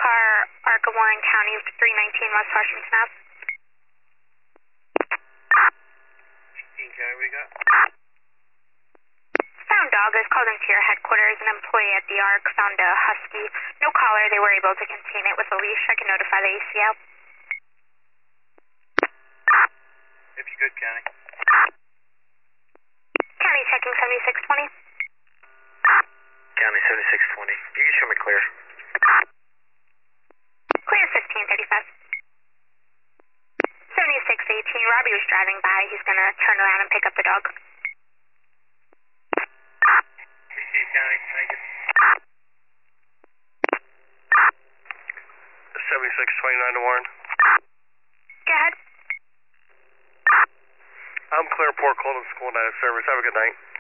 car, Arc of Warren County, 319 West Washington Ave. 18 County, what do you got? Found dog is called into your headquarters. An employee at the Arc found a husky. No collar. They were able to contain it with a leash. I can notify the ACL. If you could, County. County checking 7620. County 7620. You can show me clear. Clear 1535. 7618. Robbie was driving by. He's going to turn around and pick up the dog. County, thank you. 7629 to Warren. Go ahead. I'm clear Port Colton School Night of Service. Have a good night.